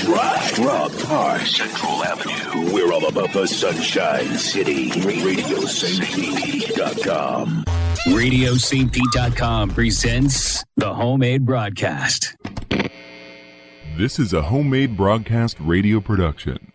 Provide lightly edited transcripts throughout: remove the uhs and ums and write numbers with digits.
Rock Park, Central Avenue. We're all about the Sunshine City. RadioSaintPete.com. RadioSaintPete.com presents the Homemade Broadcast. This is a Homemade Broadcast radio production.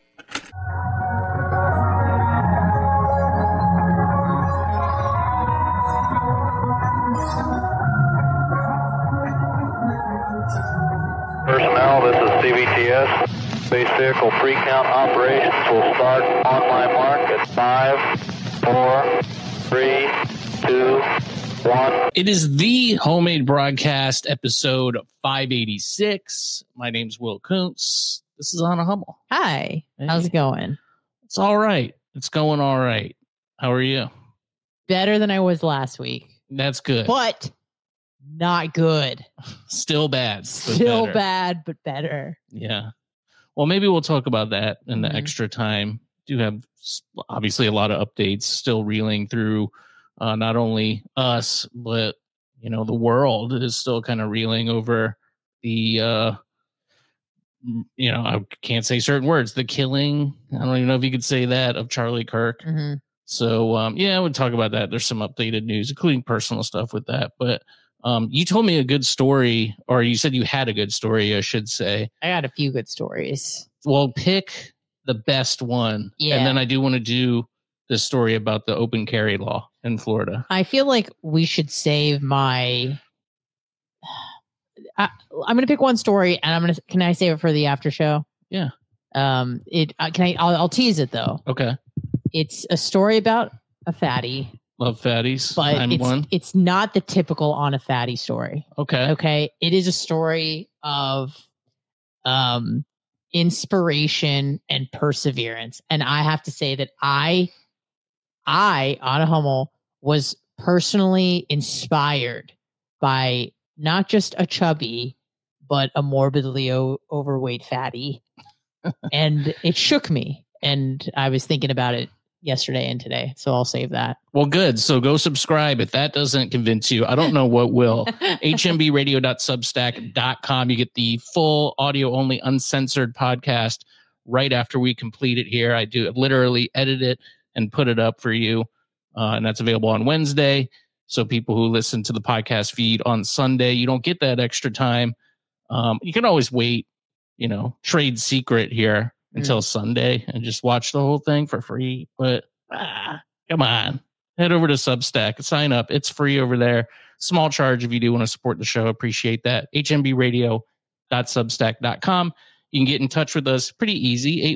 Personnel, this is CBTS. Space vehicle pre-count operations will start on my mark at 5, 4, 3, 2, 1. It is the Homemade Broadcast, episode 586. My name's Will Kuntz. This is Anna Hummel. Hi. Hey. How's it going? It's all right. It's going all right. How are you? Better than I was last week. That's good. But not good. Still bad. But Still better. bad, but better. Yeah. Well, maybe we'll talk about that in the extra time. Do have obviously a lot of updates still reeling through not only us, but the world is still kind of reeling over the I can't say certain words. The killing, I don't even know if you could say that, of Charlie Kirk. Mm-hmm. So we'll talk about that. There's some updated news, including personal stuff with that. But you told me a good story, or you said you had a good story, I should say. I got a few good stories. Well, pick the best one. Yeah. And then I do want to do the story about the open carry law in Florida. I feel like we should save my... I'm going to pick one story, and can I save it for the after show? Yeah. I'll tease it though. Okay. It's a story about a fatty. Love fatties. But I'm one. It's not the typical on a fatty story. Okay. Okay. It is a story of inspiration and perseverance. And I have to say that I, Anna Hummel, was personally inspired by not just a chubby, but a morbidly overweight fatty. And it shook me. And I was thinking about it yesterday and today. So I'll save that. Well, good. So go subscribe. If that doesn't convince you, I don't know what will. hmbradio.substack.com. You get the full audio only uncensored podcast right after we complete it here. I do literally edit it and put it up for you. And that's available on Wednesday. So people who listen to the podcast feed on Sunday, you don't get that extra time. You can always wait, trade secret here until Sunday and just watch the whole thing for free. But come on, head over to Substack, sign up. It's free over there. Small charge if you do want to support the show. Appreciate that. hmbradio.substack.com. You can get in touch with us pretty easy.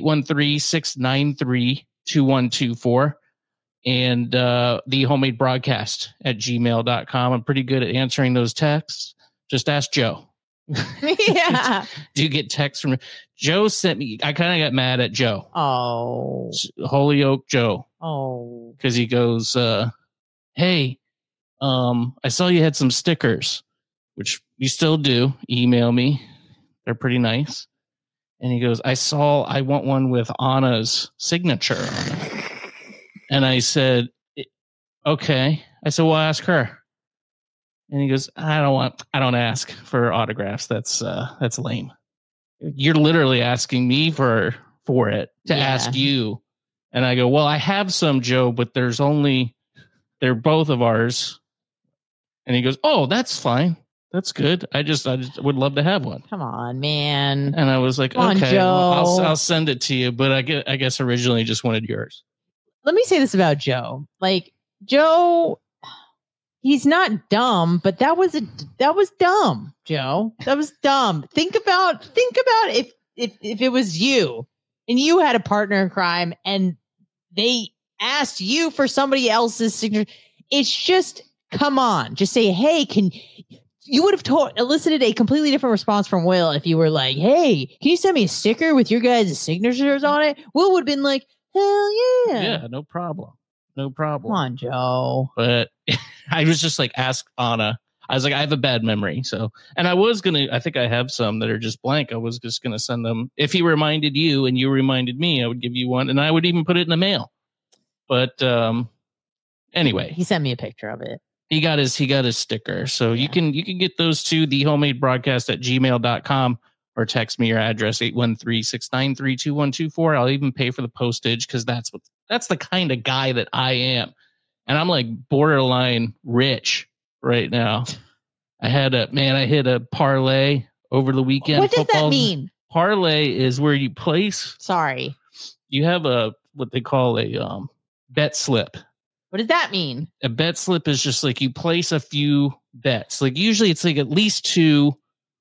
813-693-2124. And the homemade broadcast at gmail.com. I'm pretty good at answering those texts. Just ask Joe. Yeah. Do you get texts from Joe? Sent me. I kind of got mad at Joe. Oh, Holyoke Joe. Oh, because he goes, hey, I saw you had some stickers, which you still do. Email me. They're pretty nice. And he goes, I want one with Anna's signature on it. And I said, okay. I said, well, ask her. And he goes, I don't ask for autographs. That's lame. You're literally asking me for it to ask you. And I go, well, I have some, Joe, but they're both of ours. And he goes, oh, that's fine. That's good. I just would love to have one. Come on, man. And I was like, Come okay, on, Joe. well, I'll send it to you. But I guess originally just wanted yours. Let me say this about Joe. Like, Joe, he's not dumb, but that was dumb, Joe. That was dumb. Think about if it was you and you had a partner in crime and they asked you for somebody else's signature. It's just, come on, just say, hey, you would have elicited a completely different response from Will if you were like, hey, can you send me a sticker with your guys' signatures on it? Will would have been like, hell yeah. Yeah, no problem. No problem. Come on, Joe. But I was just like, ask Anna. I was like, I have a bad memory. So, and I think I have some that are just blank. I was just going to send them. If he reminded you and you reminded me, I would give you one and I would even put it in the mail. But anyway, he sent me a picture of it. He got his sticker. So you can get those to the homemade broadcast at gmail.com or text me your address 813-693-2124. I'll even pay for the postage because that's the kind of guy that I am. And I'm like borderline rich right now. I hit a parlay over the weekend. What does that mean? Parlay is where you place. Sorry. You have what they call a bet slip. What does that mean? A bet slip is just like you place a few bets. Like usually it's like at least 2,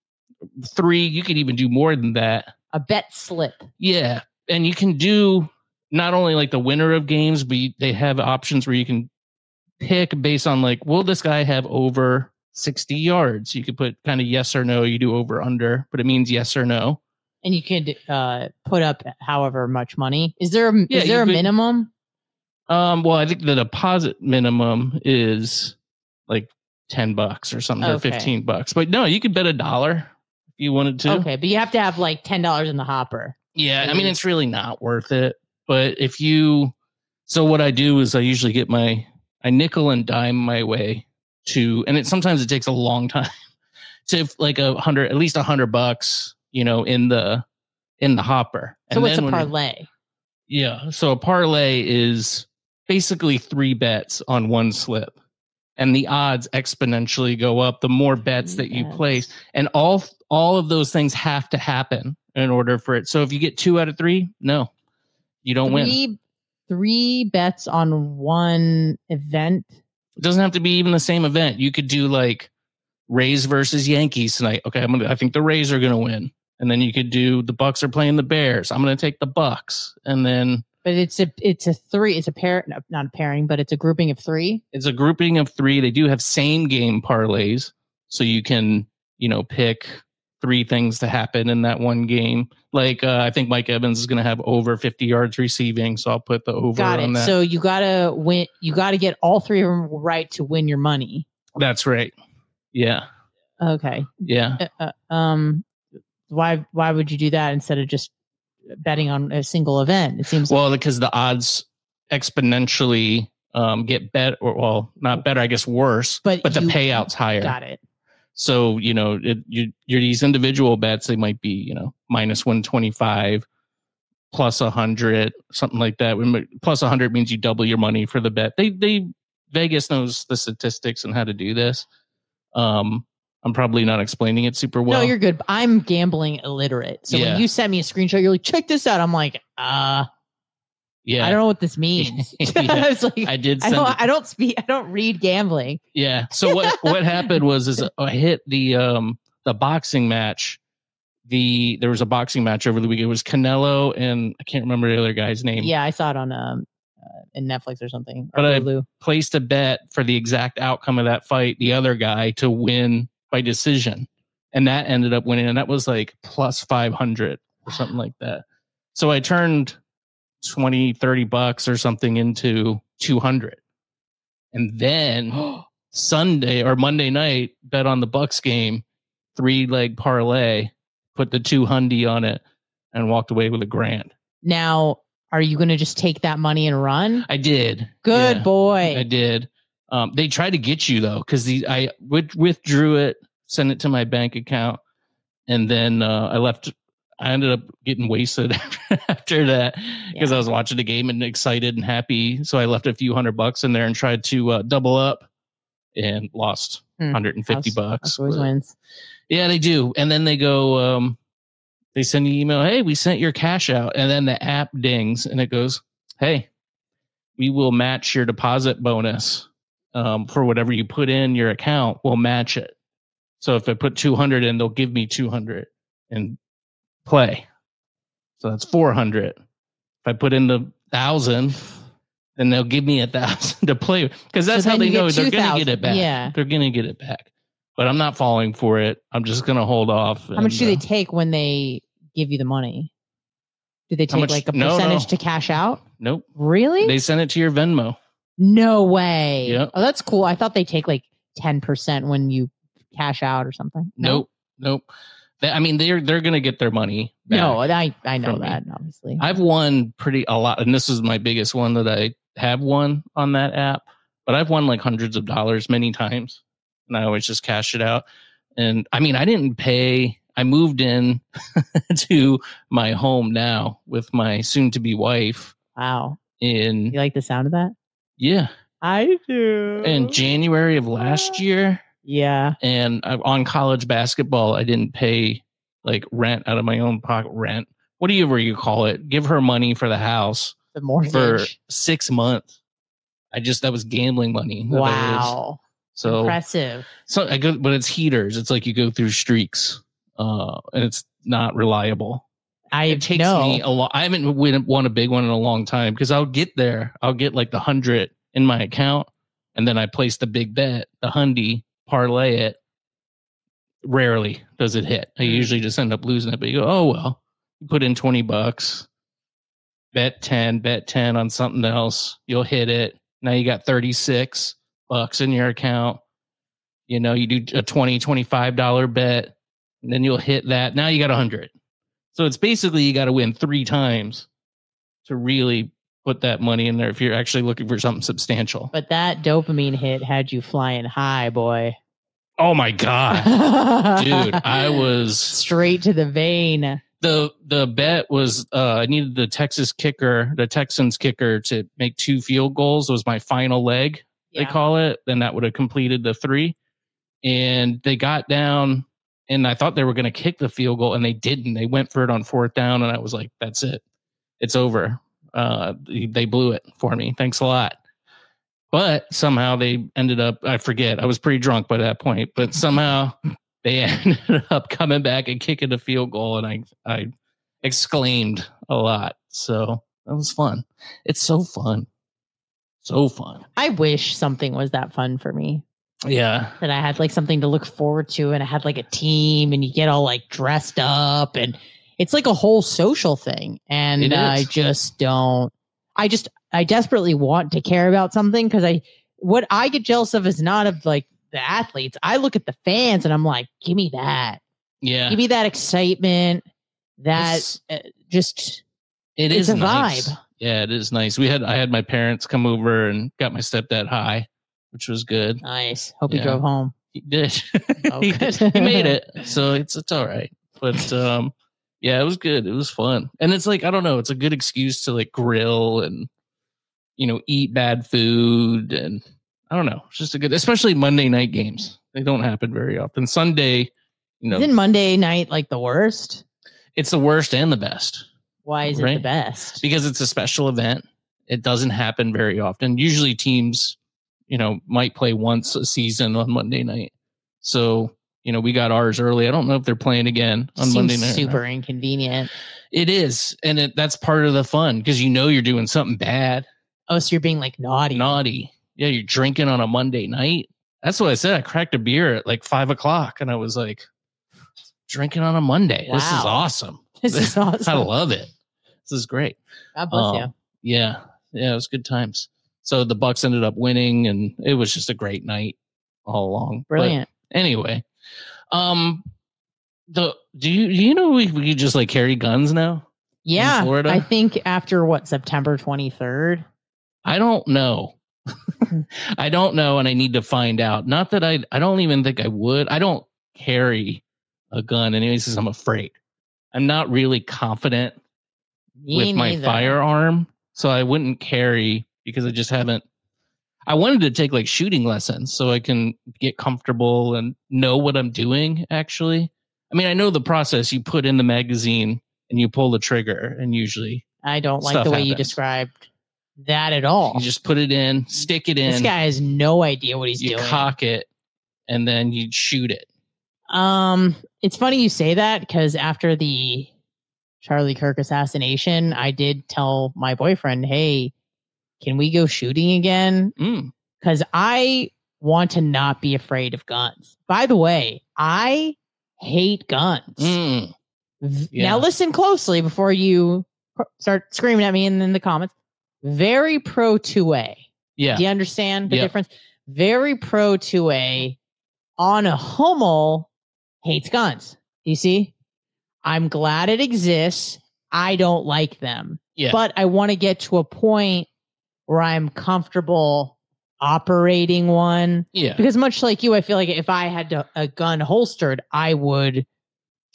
3. You could even do more than that. A bet slip. Yeah. And you can do not only like the winner of games, but they have options where you can pick based on like, will this guy have over 60 yards? You could put kind of yes or no. You do over under, but it means yes or no. And you could put up however much money. Is there a minimum? Well, I think the deposit minimum is like $10 or something, or $15. But no, you could bet $1 if you wanted to. Okay, but you have to have like $10 in the hopper. Yeah, I mean it's really not worth it. But so what I do is I usually get I nickel and dime my way to, and sometimes it takes a long time to like at least $100, in the hopper. So what's a parlay? So a parlay is basically 3 bets on one slip, and the odds exponentially go up the more bets that you place, and all of those things have to happen in order for it. So if you get 2 out of 3, no, you don't win. 3 bets on one event. It doesn't have to be even the same event. You could do like Rays versus Yankees tonight. Okay, I think the Rays are going to win. And then you could do the Bucks are playing the Bears. I'm going to take the Bucks. And then, but it's a 3. It's a pair, not a pairing, but it's a grouping of 3. It's a grouping of 3. They do have same game parlays, so you can pick 3 things to happen in that one game. Like I think Mike Evans is going to have over 50 yards receiving, so I'll put the over on that. So you gotta win. You gotta get all 3 of them right to win your money. That's right. Yeah. Okay. Yeah. Why would you do that instead of just betting on a single event? It seems because the odds exponentially get better, or not better, I guess worse. But the payout's higher. Got it. So you're these individual bets. They might be minus 125, plus 100, something like that. Plus 100 means you double your money for the bet. Vegas knows the statistics and how to do this. I'm probably not explaining it super well. No, you're good. I'm gambling illiterate. So when you sent me a screenshot, you're like, check this out. I'm like, yeah, I don't know what this means. I was like, I did. I don't read gambling. Yeah. So what happened was I hit the boxing match. There was a boxing match over the weekend. It was Canelo and I can't remember the other guy's name. Yeah, I saw it on in Netflix or something. But I placed a bet for the exact outcome of that fight, the other guy to win by decision, and that ended up winning, and that was like plus 500 or something like that. So I turned $20-$30 or something into 200, and then Sunday or Monday night bet on the Bucks game, 3-leg parlay, put the 200 on it, and walked away with $1,000. Now, are you going to just take that money and run? I did. Good boy. I did. They tried to get you though, because I withdrew it, sent it to my bank account, and then I ended up getting wasted after that because I was watching the game and excited and happy. So I left a few $100 in there and tried to double up, and lost $150. Always wins. Yeah, they do. And then they go, they send you an email. Hey, we sent your cash out, and then the app dings and it goes, hey, we will match your deposit bonus. For whatever you put in your account, we'll match it. So if I put 200 in, they'll give me 200 and play. So that's 400. If I put in the 1,000, then they'll give me 1,000 to play, because that's how they know they're going to get it back. Yeah, they're going to get it back. But I'm not falling for it. I'm just going to hold off. How much do they take when they give you the money? Do they take like a percentage to cash out? Nope. Really? They send it to your Venmo. No way. Yep. Oh, that's cool. I thought they take like 10% when you cash out or something. Nope. I mean, they're going to get their money back. No, I know that, obviously. I've won a lot, and this is my biggest one that I have won on that app, but I've won like hundreds of dollars many times, and I always just cash it out. And I mean, I didn't pay I moved in to my home now with my soon-to-be wife. Wow. In You like the sound of that? Yeah. I do. In January of last year. Yeah. And on college basketball, I didn't pay like rent out of my own pocket. Rent, whatever you call it. Give her money for the house. The mortgage. For 6 months. That was gambling money. Wow. So impressive. So but it's heaters. It's like you go through streaks, and it's not reliable. It takes me a lot. I haven't won a big one in a long time because I'll get there. I'll get like the 100 in my account, and then I place the big bet, the hundy, parlay it. Rarely does it hit. I usually just end up losing it. But you go, oh well, you put in $20, bet 10 on something else. You'll hit it. Now you got $36 in your account. You know, you do a $20, $25 bet, and then you'll hit that. Now you got 100. So it's basically you got to win 3 times to really put that money in there if you're actually looking for something substantial. But that dopamine hit had you flying high, boy. Oh my God. Dude, I was straight to the vein. The bet was I needed the Texans kicker to make 2 field goals. It was my final leg, they call it. Then that would have completed the 3. And they got down, and I thought they were going to kick the field goal, and they didn't. They went for it on 4th down, and I was like, that's it. It's over. They blew it for me. Thanks a lot. But somehow they ended up, I forget, I was pretty drunk by that point, but somehow they ended up coming back and kicking a field goal, and I exclaimed a lot. So that was fun. It's so fun. So fun. I wish something was that fun for me. Yeah. That I had like something to look forward to, and I had like a team, and you get all like dressed up, and it's like a whole social thing. And I just don't, I desperately want to care about something because what I get jealous of is not of like the athletes. I look at the fans and I'm like, give me that. Yeah. Give me that excitement. That it's a nice vibe. Yeah, it is nice. I had my parents come over and got my stepdad high, which was good. Nice. Hope he drove home. He did. Oh, he made it. So it's all right. But yeah, it was good. It was fun. And it's like, I don't know, it's a good excuse to like grill and, you know, eat bad food. And I don't know, it's just especially Monday night games. They don't happen very often. Sunday, you know. Isn't Monday night like the worst? It's the worst and the best. Why is it the best? Because it's a special event. It doesn't happen very often. Usually teams, you know, might play once a season on Monday night. So, you know, we got ours early. I don't know if they're playing again on Monday night. Super inconvenient. It is. And that's part of the fun because you know you're doing something bad. Oh, so you're being like naughty. Naughty. Yeah, you're drinking on a Monday night. That's what I said. I cracked a beer at like 5:00 and I was like, drinking on a Monday. Wow. This is awesome. This is awesome. I love it. This is great. God bless you. Yeah. Yeah, it was good times. So the Bucks ended up winning, and it was just a great night all along. Brilliant. But anyway, do you know we just like carry guns now? Yeah, in Florida? I think after September 23rd. I don't know. I don't know, and I need to find out. Not that I don't even think I would. I don't carry a gun anyways because I'm afraid. I'm not really confident with my firearm, so I wouldn't carry because I just haven't. I wanted to take like shooting lessons so I can get comfortable and know what I'm doing. Actually, I mean, I know the process. You put in the magazine and you pull the trigger, and usually I don't like the way you described that at all. You just put it in, stick it in. This guy has no idea what he's doing. You cock it, and then you shoot it. It's funny you say that because after the Charlie Kirk assassination, I did tell my boyfriend, hey, can we go shooting again? Because I want to not be afraid of guns. By the way, I hate guns. Now listen closely before you start screaming at me in the comments. Very pro 2A. Yeah. Do you understand the difference? Very pro 2A on a homo hates guns. Do you see? I'm glad it exists. I don't like them. Yeah. But I want to get to a point where I'm comfortable operating one. Yeah. Because much like you, I feel like if I had a gun holstered, I would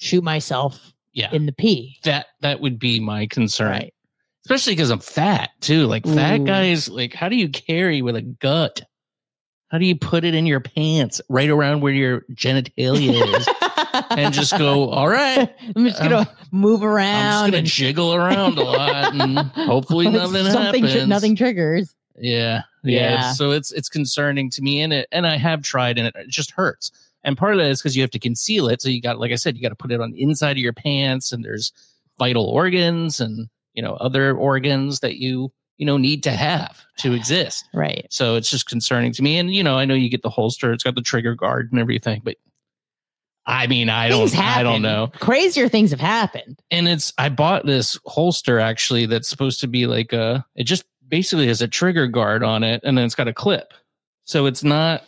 shoot myself Yeah. in the pee. That would be my concern. Right. Especially because I'm fat too. Like fat Ooh. guys, like how do you carry with a gut? How do you put it in your pants right around where your genitalia is and just go, all right, I'm just gonna move I'm around just gonna and jiggle around a lot and hopefully nothing happens. Nothing triggers. Yeah. Yeah. So it's concerning to me, and I have tried, and it just hurts. And part of that is because you have to conceal it. So you got, like I said, you got to put it on the inside of your pants, and there's vital organs and other organs that you need to have to exist. Right. So it's just concerning to me. And I know you get the holster; it's got the trigger guard and everything, but I mean, I don't know. Crazier things have happened. And I bought this holster actually that's supposed to be like it just basically has a trigger guard on it, and then it's got a clip. So it's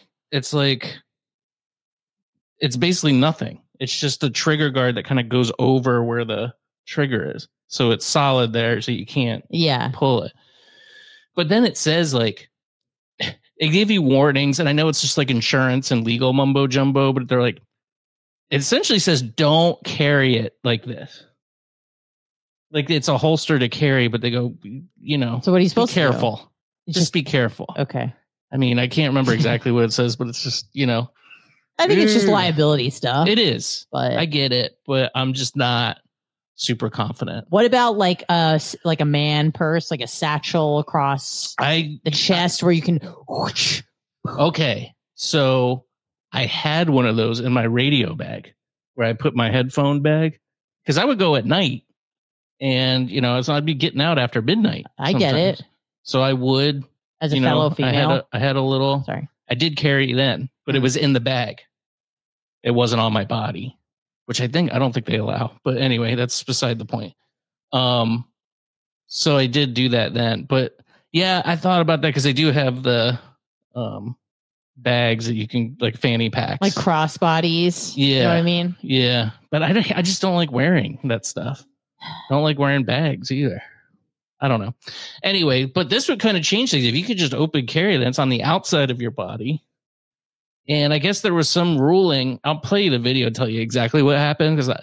basically nothing. It's just the trigger guard that kind of goes over where the trigger is. So it's solid there, so you can't pull it. But then it says like, it gave you warnings, and I know it's just like insurance and legal mumbo jumbo, but they're like, it essentially says don't carry it like this. Like it's a holster to carry, but they go, So what are you supposed to do? Be careful. It's just be careful. Okay. I mean, I can't remember exactly what it says, but it's just, I think it's just liability stuff. It is. But I get it, but I'm just not super confident. What about like a man purse, like a satchel across the chest where you can whoosh. Okay. So I had one of those in my radio bag where I put my headphone bag, because I would go at night, and so I'd be getting out after midnight. I get it. So I would, as a fellow female. I had a little. Sorry. I did carry then, but it was in the bag. It wasn't on my body, which I don't think they allow. But anyway, that's beside the point. So I did do that then. But yeah, I thought about that because they do have the bags that you can, like fanny packs. Like crossbodies. Yeah. You know what I mean? Yeah. But I just don't like wearing that stuff. I don't like wearing bags either. I don't know. Anyway, but this would kind of change things. If you could just open carry, then it's on the outside of your body. And I guess there was some ruling. I'll play you the video, tell you exactly what happened, because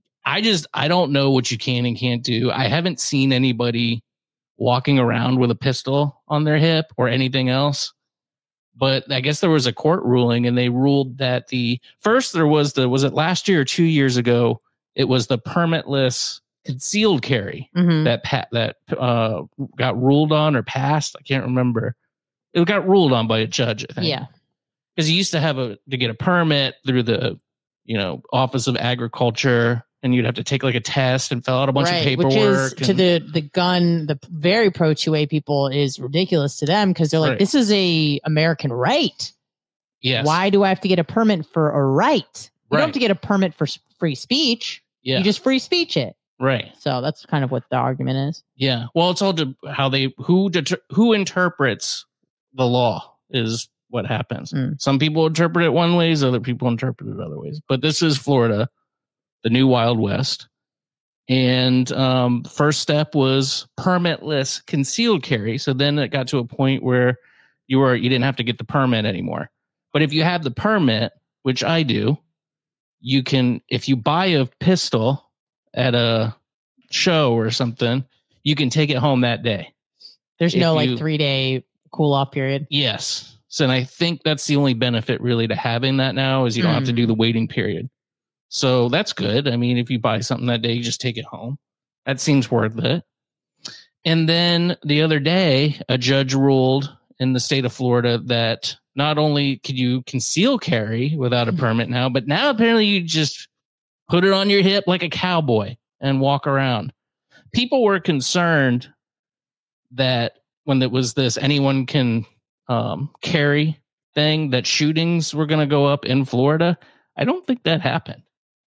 I don't know what you can and can't do. I haven't seen anybody walking around with a pistol on their hip or anything else. But I guess there was a court ruling, and they ruled that was it last year or 2 years ago? It was the permitless concealed carry that got ruled on or passed. I can't remember. It got ruled on by a judge, I think. Yeah. Because you used to have to get a permit through the, Office of Agriculture, and you'd have to take like a test and fill out a bunch of paperwork. Which is to the very pro 2A people is ridiculous to them, because they're like, this is a American right. Yes. Why do I have to get a permit for a right? You don't have to get a permit for free speech. Yeah. You just free speech it. Right. So that's kind of what the argument is. Yeah. Well, it's all how who interprets the law is what happens. Some people interpret it one ways, other people interpret it other ways. But this is Florida, the new Wild West. And first step was permitless concealed carry. So then it got to a point where you didn't have to get the permit anymore. But if you have the permit, which I do, you can, if you buy a pistol at a show or something, you can take it home that day. There's no 3-day cool off period. Yes. So and I think that's the only benefit really to having that now is you don't have to do the waiting period. So that's good. I mean, if you buy something that day, you just take it home. That seems worth it. And then the other day, a judge ruled in the state of Florida that not only could you conceal carry without a permit now, but now apparently you just put it on your hip like a cowboy and walk around. People were concerned that when it was this anyone can carry thing, that shootings were going to go up in Florida. I don't think that happened.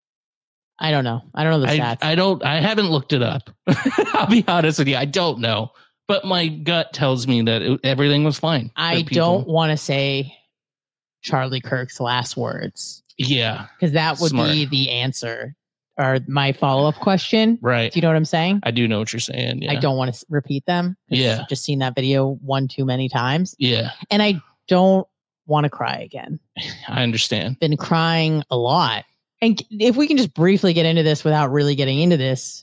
I don't know. I don't know the stats. I haven't looked it up. I'll be honest with you. I don't know. But my gut tells me that everything was fine. I don't want to say Charlie Kirk's last words. Yeah. Because that would be the answer or my follow-up question. Right. Do you know what I'm saying? I do know what you're saying. Yeah. I don't want to repeat them. Yeah. I've just seen that video one too many times. Yeah. And I don't want to cry again. I understand. Been crying a lot. And if we can just briefly get into this without really getting into this,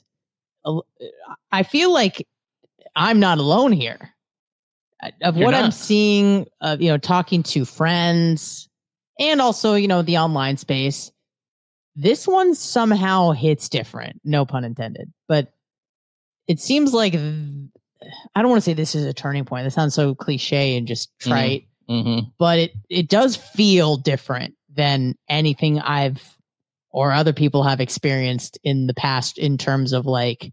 I feel like I'm not alone here. Of You're what not. I'm seeing, talking to friends and also, the online space, this one somehow hits different. No pun intended. But it seems like, I don't want to say this is a turning point. That sounds so cliche and just trite. Mm-hmm. But it does feel different than anything I've or other people have experienced in the past in terms of like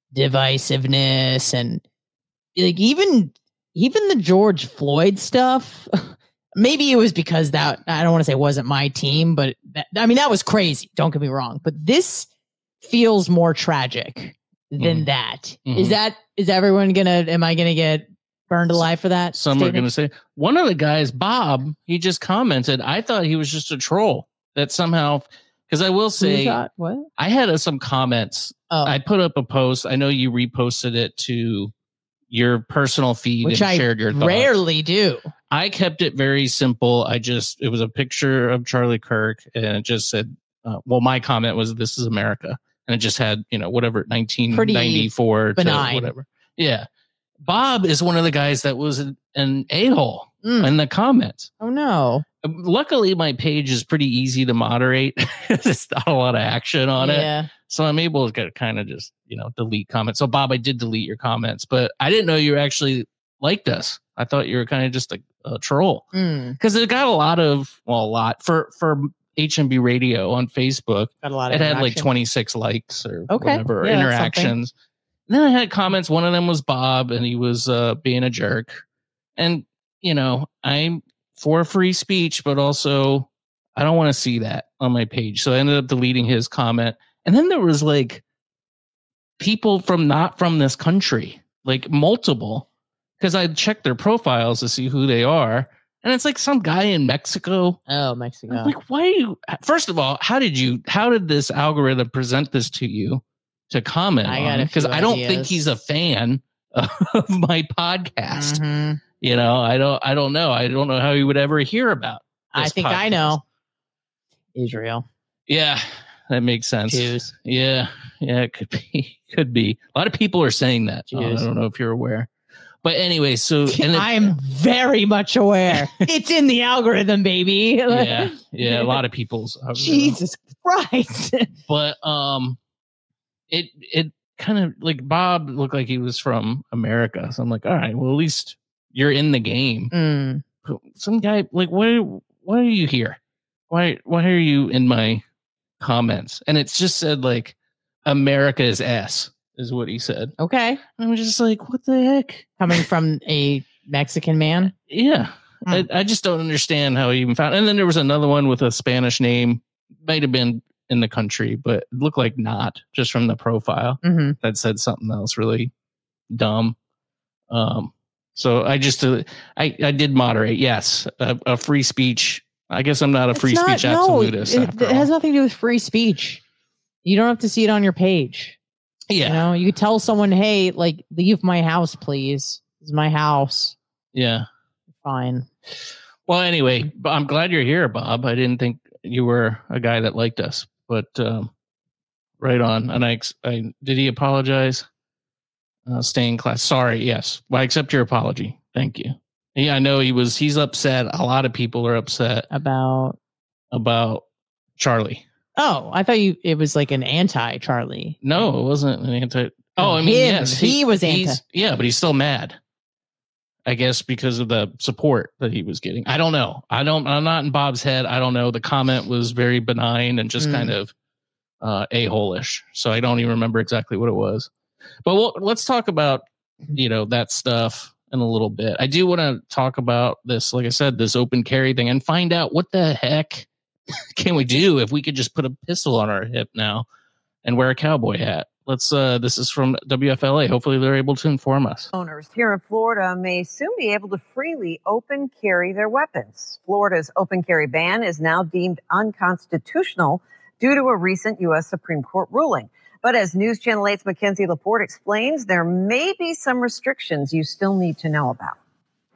divisiveness and like even the George Floyd stuff. Maybe it was because that, I don't want to say it wasn't my team, but that was crazy. Don't get me wrong. But this feels more tragic than that. Mm-hmm. Is everyone am I going to get burned alive for that? Some are going to say, one of the guys, Bob, he just commented, I thought he was just a troll that somehow, because I will say, what? I had some comments. Oh. I put up a post. I know you reposted it to your personal feed, which and I shared your thoughts. Rarely do. I kept it very simple. It was a picture of Charlie Kirk, and it just said, my comment was, "This is America," and it just had, whatever, 1994 benign. to whatever. Yeah. Bob is one of the guys that was an a-hole in the comments. Oh no. Luckily, my page is pretty easy to moderate. There's not a lot of action on it. So I'm able to kind of just, delete comments. So Bob, I did delete your comments, but I didn't know you actually liked us. I thought you were kind of just a troll. Because it got a lot for HMB Radio on Facebook. Got a lot of it had like 26 likes or whatever, yeah, interactions. And then I had comments. One of them was Bob, and he was being a jerk. And, I'm for free speech, but also I don't want to see that on my page. So I ended up deleting his comment. And then there was like people not from this country, like multiple, because I checked their profiles to see who they are. And it's like some guy in Mexico. Oh, Mexico. I'm like, why are you? First of all, how did this algorithm present this to you to comment on? Because I don't think he's a fan of my podcast. Mm-hmm. I don't know. I don't know how he would ever hear about this I think podcast. I know. Israel. Yeah, that makes sense. Jews. Yeah, it could be. A lot of people are saying that. I don't know if you're aware. But anyway, so I'm very much aware. It's in the algorithm, baby. yeah, a lot of people's. Jesus Christ. But it kind of like Bob looked like he was from America. So I'm like, all right, well, at least you're in the game. Some guy like, why are you here? Why are you in my comments? And it's just said like, America is ass is what he said. Okay. And I'm just like, what the heck? Coming from a Mexican man? Yeah. I just don't understand how he even found. And then there was another one with a Spanish name. Might have been in the country, but it looked like not, just from the profile. That said something else really dumb. So I just I did moderate. Yes, a free speech. I guess I'm not a free speech absolutist. No, it has nothing to do with free speech. You don't have to see it on your page. Yeah. You could tell someone, hey, like, leave my house, please. This is my house. Yeah. Fine. Well, anyway, I'm glad you're here, Bob. I didn't think you were a guy that liked us, but right on. And I did he apologize? Stay in class. Sorry. Yes. Well, I accept your apology. Thank you. Yeah, I know he's upset. A lot of people are upset about Charlie. Oh, I thought it was like an anti-Charlie. No, it wasn't an anti. Oh, I mean, yes, he was anti. Yeah, but he's still mad. I guess because of the support that he was getting. I don't know. I'm not in Bob's head. I don't know. The comment was very benign and just kind of a-hole-ish. So I don't even remember exactly what it was. But let's talk about that stuff in a little bit. I do want to talk about this, like I said, this open carry thing, and find out what the heck can we do if we could just put a pistol on our hip now and wear a cowboy hat. This is from WFLA. Hopefully they're able to inform us. Owners here in Florida may soon be able to freely open carry their weapons. Florida's open carry ban is now deemed unconstitutional due to a recent U.S. Supreme Court ruling. But as News Channel 8's Mackenzie Laporte explains, there may be some restrictions you still need to know about.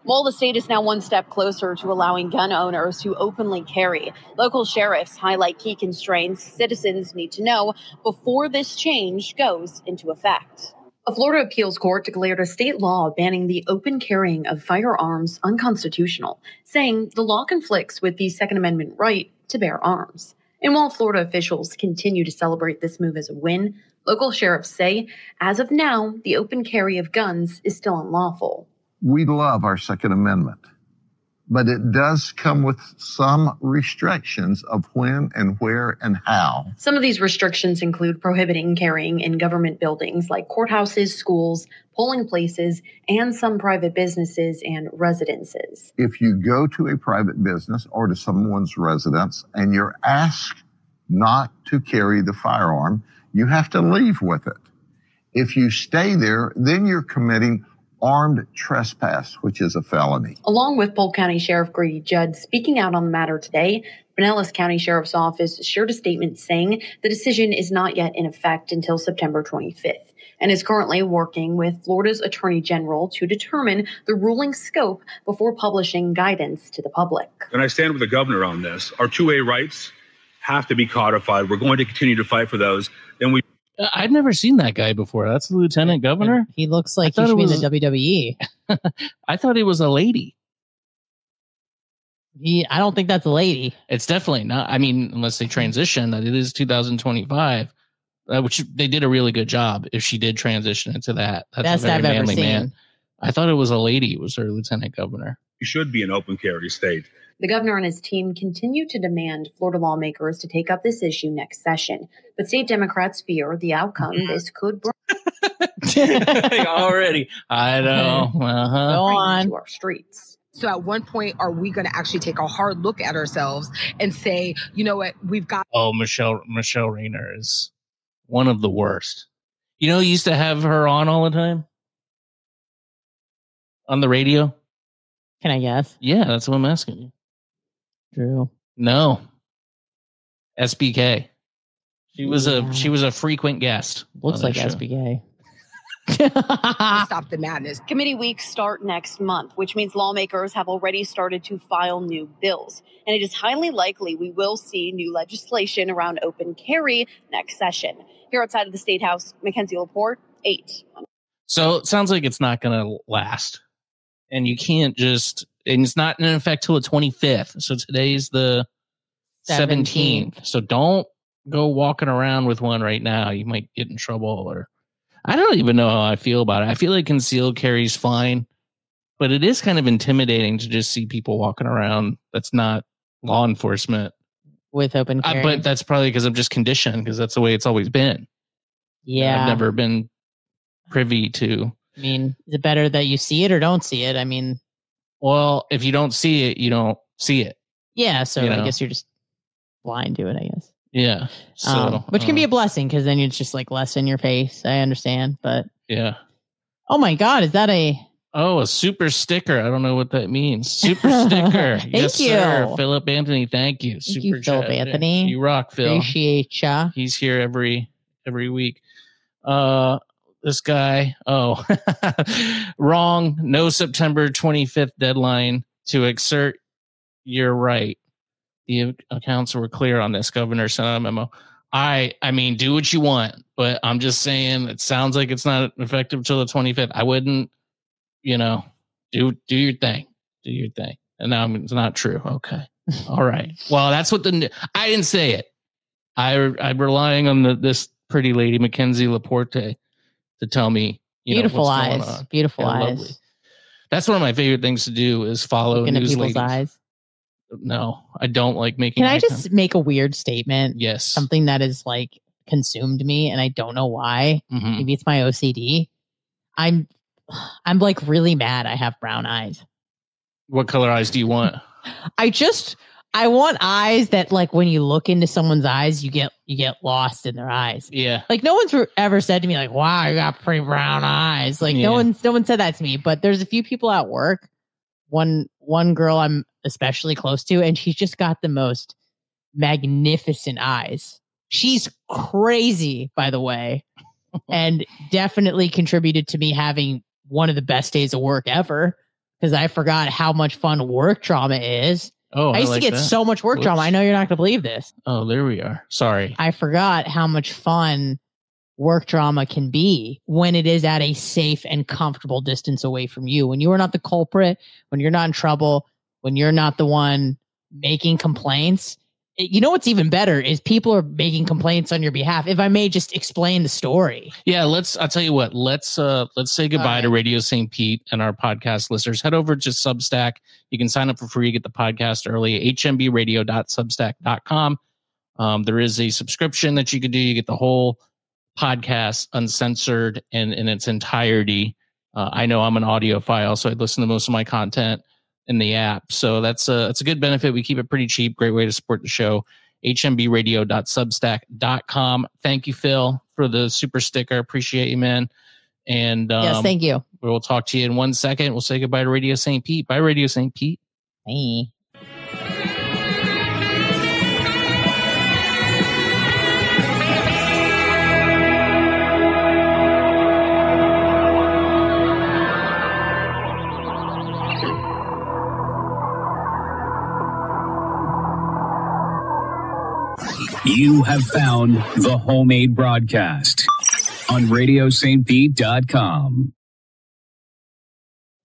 While the state is now one step closer to allowing gun owners to openly carry, local sheriffs highlight key constraints citizens need to know before this change goes into effect. A Florida appeals court declared a state law banning the open carrying of firearms unconstitutional, saying the law conflicts with the Second Amendment right to bear arms. And while Florida officials continue to celebrate this move as a win, local sheriffs say, as of now, the open carry of guns is still unlawful. We love our Second Amendment, but it does come with some restrictions of when and where and how. Some of these restrictions include prohibiting carrying in government buildings like courthouses, schools, polling places, and some private businesses and residences. If you go to a private business or to someone's residence and you're asked not to carry the firearm, you have to leave with it. If you stay there, then you're committing armed trespass, which is a felony. Along with Polk County Sheriff Grady Judd speaking out on the matter today, Pinellas County Sheriff's Office shared a statement saying the decision is not yet in effect until September 25th and is currently working with Florida's Attorney General to determine the ruling scope before publishing guidance to the public. And I stand with the governor on this. Our 2A rights have to be codified. We're going to continue to fight for those. I'd never seen that guy before. That's the lieutenant governor. He looks like he should be in the WWE. I thought he was a lady. I don't think that's a lady. It's definitely not. I mean, unless they transition, that it is 2025, which they did a really good job. If she did transition into that, that's best a very I've ever manly seen. man. I thought it was a lady. Was her lieutenant governor? We should be an open carry state. The governor and his team continue to demand Florida lawmakers to take up this issue next session, but state Democrats fear the outcome this could bring Already, I know. Go on. to our streets. So at one point, are we going to actually take a hard look at ourselves and say, you know what, we've got... Oh, Michelle Rayner is one of the worst. You know, you used to have her on all the time on the radio. Can I guess? Yeah, that's what I'm asking you. Drew. No. SBK. She was a frequent guest. Looks like SBK. Stop the madness. Committee weeks start next month, which means lawmakers have already started to file new bills. And it is highly likely we will see new legislation around open carry next session. Here outside of the State House, Mackenzie Laporte, 8. So it sounds like it's not going to last. And you can't just... And it's not in effect till the 25th. So today's the 17th. So don't go walking around with one right now. You might get in trouble. Or I don't even know how I feel about it. I feel like concealed carry's fine, but it is kind of intimidating to just see people walking around. That's not law enforcement with open carry. But that's probably because I'm just conditioned, because that's the way it's always been. Yeah, I've never been privy to. I mean, is it better that you see it or don't see it? I mean. Well, if you don't see it, you don't see it. Yeah, so I guess you're just blind to it, I guess. Yeah. So, which can be a blessing, because then it's just like less in your face. I understand, but yeah. Oh my God, is that a super sticker? I don't know what that means. Super sticker. Thank yes, you, sir. Philip Anthony. Thank you. Thank you, Philip Anthony. You rock, Phil. Appreciate ya. He's here every week. This guy, wrong. No September 25th deadline to exert your right. The accounts were clear on this. Governor sent out a memo. I mean, do what you want, but I'm just saying it sounds like it's not effective till the 25th. I wouldn't, do your thing. Do your thing. And now it's not true. Okay. All right. Well, that's what I didn't say it. I'm relying on this pretty lady, Mackenzie Laporte, to tell me, beautiful what's eyes, going on. beautiful eyes. Lovely. That's one of my favorite things to do is follow looking at news people's ladies. eyes. No, I don't like making. Can I just make a weird statement? Yes. Something that is like consumed me, and I don't know why. Mm-hmm. Maybe it's my OCD. I'm like really mad. I have brown eyes. What color eyes do you want? I want eyes that, like, when you look into someone's eyes, you get lost in their eyes. Yeah. Like, no one's ever said to me, like, wow, you got pretty brown eyes. Like, no one said that to me. But there's a few people at work. One girl I'm especially close to, and she's just got the most magnificent eyes. She's crazy, by the way, and definitely contributed to me having one of the best days of work ever. because I forgot how much fun work drama is. Oh, I used to get so much work drama. I know you're not going to believe this. Oh, there we are. Sorry. I forgot how much fun work drama can be when it is at a safe and comfortable distance away from you. When you are not the culprit, when you're not in trouble, when you're not the one making complaints. You know what's even better is people are making complaints on your behalf. If I may just explain the story. Yeah, I'll tell you what, let's say goodbye to Radio St. Pete and our podcast listeners. Head over to Substack. You can sign up for free, get the podcast early, hmbradio.substack.com. There is a subscription that you can do. You get the whole podcast uncensored and in its entirety. I know I'm an audiophile, so I listen to most of my content in the app. So it's a good benefit. We keep it pretty cheap. Great way to support the show. hmbradio.substack.com. Thank you, Phil, for the super sticker. Appreciate you, man. And yes, thank you. We'll talk to you in 1 second. We'll say goodbye to Radio St. Pete. Bye, Radio St. Pete. Bye. You have found the Homemade Broadcast on RadioSt.Pete.com.